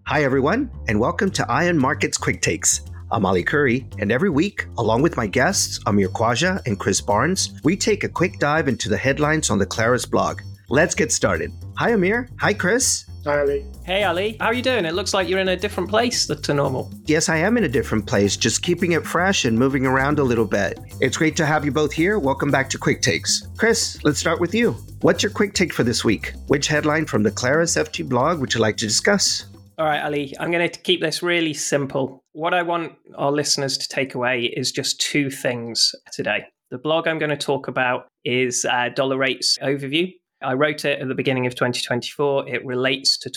Hi, everyone, and welcome to Ion Markets Quick Takes. I'm Ali Curry, and every week, along with my guests, Amir Khwaja and Chris Barnes, we take a quick dive into the headlines on the Clarus blog. Let's get started. Hi, Amir. Hi, Chris. Hi, Ali. Hey, Ali. How are you doing? It looks like you're in a different place to normal. Yes, I am in a different place, just keeping it fresh and moving around a little bit. It's great to have you both here. Welcome back to Quick Takes. Chris, let's start with you. What's your quick take for this week? Which headline from the Clarus FT blog would you like to discuss? All right, Ali, I'm going to keep this really simple. What I want our listeners to take away is just two things today. The blog I'm going to talk about is dollar rates overview. I wrote it at the beginning of 2024. It relates to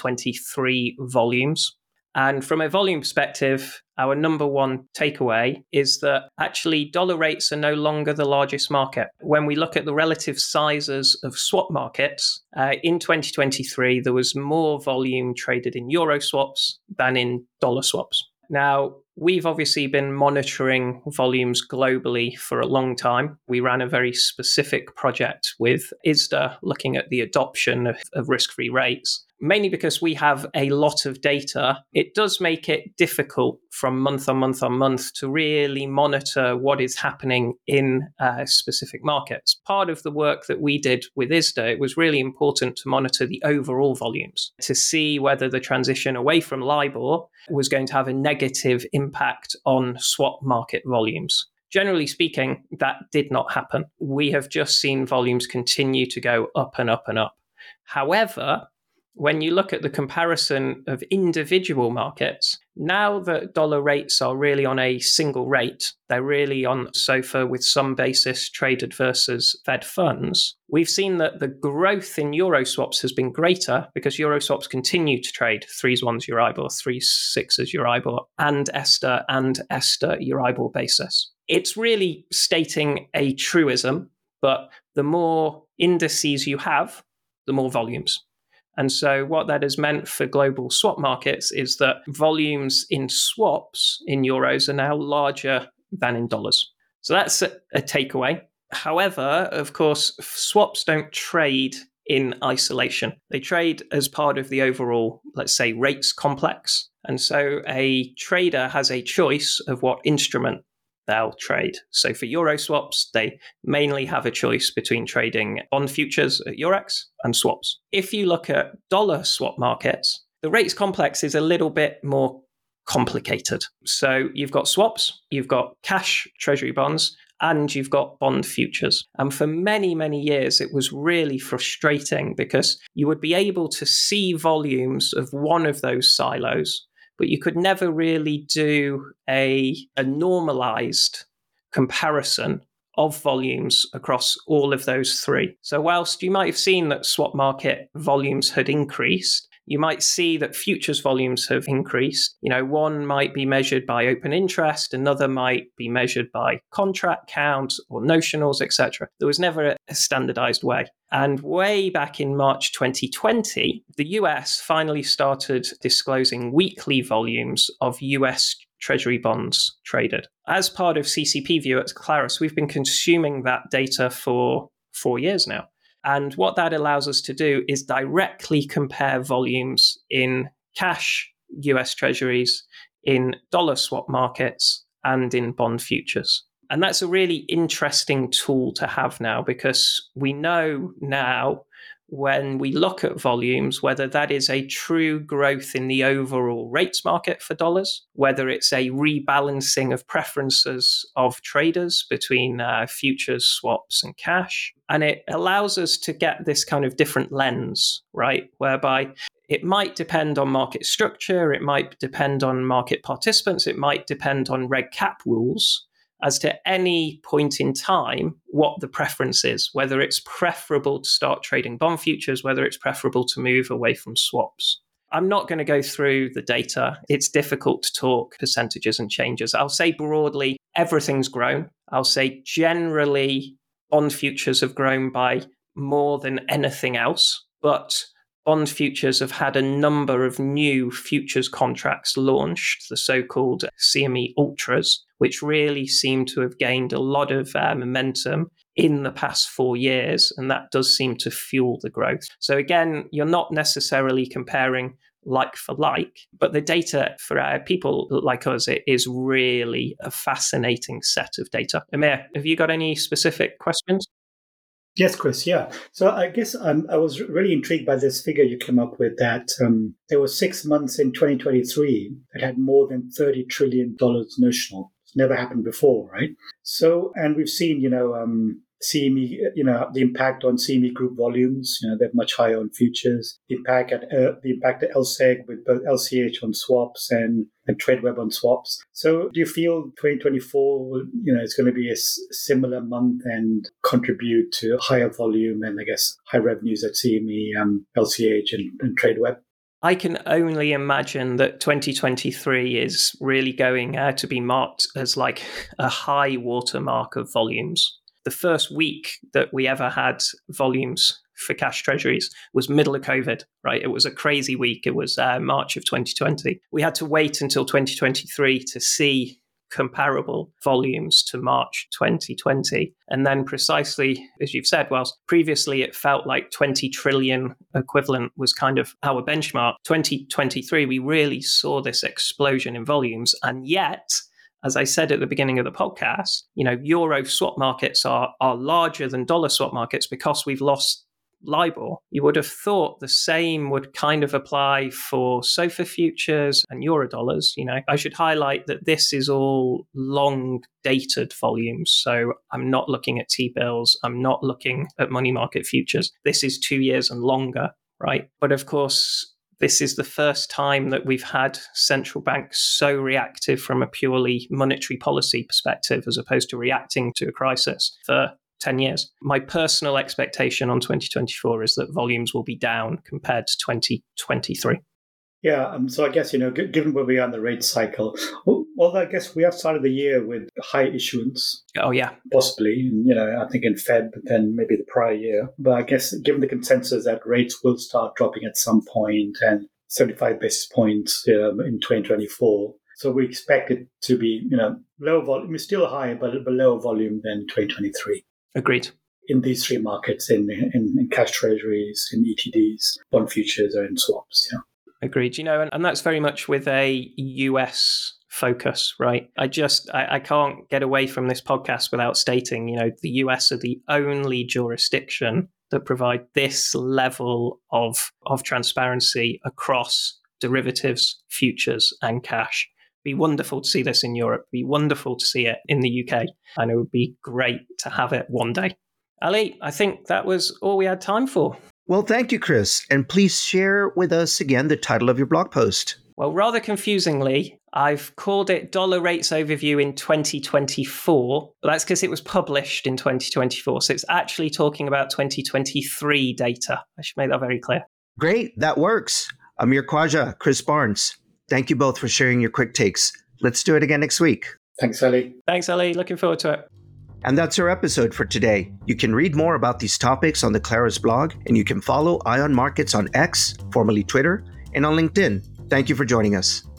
2023 volumes. And from a volume perspective, our number one takeaway is that actually dollar rates are no longer the largest market. When we look at the relative sizes of swap markets, in 2023, there was more volume traded in euro swaps than in dollar swaps. Now, we've obviously been monitoring volumes globally for a long time. We ran a very specific project with ISDA looking at the adoption of risk-free rates. Mainly because we have a lot of data, it does make it difficult from month on month to really monitor what is happening in specific markets. Part of the work that we did with ISDA, it was really important to monitor the overall volumes to see whether the transition away from LIBOR was going to have a negative impact on swap market volumes. Generally speaking, that did not happen. We have just seen volumes continue to go up and up and up. However, when you look at the comparison of individual markets, now that dollar rates are really on a single rate, they're really on SOFR with some basis traded versus Fed funds, we've seen that the growth in euro swaps has been greater because euro swaps continue to trade 3s1s Euribor, 3s6s Euribor, and ESTA Euribor basis. It's really stating a truism, but the more indices you have, the more volumes. And so what that has meant for global swap markets is that volumes in swaps in euros are now larger than in dollars. So that's a takeaway. However, of course, swaps don't trade in isolation. They trade as part of the overall, let's say, rates complex. And so a trader has a choice of what instrument they'll trade. So for euro swaps, they mainly have a choice between trading bond futures at Eurex and swaps. If you look at dollar swap markets, the rates complex is a little bit more complicated. So you've got swaps, you've got cash treasury bonds, and you've got bond futures. And for many, many years, it was really frustrating because you would be able to see volumes of one of those silos, but you could never really do a normalized comparison of volumes across all of those three. So whilst you might have seen that swap market volumes had increased, you might see that futures volumes have increased. You know, one might be measured by open interest, another might be measured by contract count or notionals, etc. There was never a standardized way. And way back in March 2020, the US finally started disclosing weekly volumes of US Treasury bonds traded. As part of CCP View at Clarus, we've been consuming that data for 4 years now. And what that allows us to do is directly compare volumes in cash US Treasuries, in dollar swap markets, and in bond futures. And that's a really interesting tool to have now because we know now when we look at volumes, whether that is a true growth in the overall rates market for dollars, whether it's a rebalancing of preferences of traders between futures, swaps, and cash. And it allows us to get this kind of different lens, right? Whereby it might depend on market structure, it might depend on market participants, it might depend on reg cap rules, as to any point in time what the preference is, whether it's preferable to start trading bond futures, whether it's preferable to move away from swaps. I'm not going to go through the data. It's difficult to talk percentages and changes. I'll say broadly, everything's grown. I'll say generally, bond futures have grown by more than anything else, but bond futures have had a number of new futures contracts launched, the so-called CME Ultras, which really seem to have gained a lot of momentum in the past 4 years, and that does seem to fuel the growth. So again, you're not necessarily comparing like for like. But the data for people like us, it is really a fascinating set of data. Amir, have you got any specific questions? Yes, Chris. Yeah. So I guess I was really intrigued by this figure you came up with that there were 6 months in 2023 that had more than $30 trillion notional. It's never happened before, right? So, and we've seen, CME, the impact on CME Group volumes, they're much higher on futures. The impact at LSEG with both LCH on swaps and TradeWeb on swaps. So do you feel 2024, is going to be a similar month and contribute to higher volume and I guess high revenues at CME, LCH and TradeWeb? I can only imagine that 2023 is really going to be marked as like a high watermark of volumes. The first week that we ever had volumes for cash treasuries was middle of COVID, right? It was a crazy week. It was March of 2020. We had to wait until 2023 to see comparable volumes to March 2020. And then precisely, as you've said, whilst previously it felt like 20 trillion equivalent was kind of our benchmark, 2023, we really saw this explosion in volumes. And yet, as I said at the beginning of the podcast, euro swap markets are larger than dollar swap markets because we've lost LIBOR. You would have thought the same would kind of apply for SOFR futures and Eurodollars. I should highlight that this is all long dated volumes. So I'm not looking at T-bills. I'm not looking at money market futures. This is 2 years and longer, right? But of course, this is the first time that we've had central banks so reactive from a purely monetary policy perspective as opposed to reacting to a crisis for 10 years. My personal expectation on 2024 is that volumes will be down compared to 2023. Yeah, so I guess, given where we are in the rate cycle, although I guess we have started the year with high issuance. Oh, yeah. Possibly, I think in Fed, but then maybe the prior year. But I guess given the consensus that rates will start dropping at some point and 75 basis points in 2024. So we expect it to be, low volume, still high, but lower volume than 2023. Agreed. In these three markets, in cash treasuries, in ETDs, bond futures, or in swaps, yeah. Agreed. And that's very much with a US focus, right? I can't get away from this podcast without stating, the US are the only jurisdiction that provide this level of transparency across derivatives, futures, and cash. It'd be wonderful to see this in Europe. It'd be wonderful to see it in the UK. And it would be great to have it one day. Ali, I think that was all we had time for. Well, thank you, Chris. And please share with us again the title of your blog post. Well, rather confusingly, I've called it Dollar Rates Overview in 2024. But that's because it was published in 2024. So it's actually talking about 2023 data. I should make that very clear. Great. That works. Amir Khwaja, Chris Barnes, thank you both for sharing your quick takes. Let's do it again next week. Thanks, Ali. Thanks, Ali. Looking forward to it. And that's our episode for today. You can read more about these topics on the Clarus blog, and you can follow Ion Markets on X, formerly Twitter, and on LinkedIn. Thank you for joining us.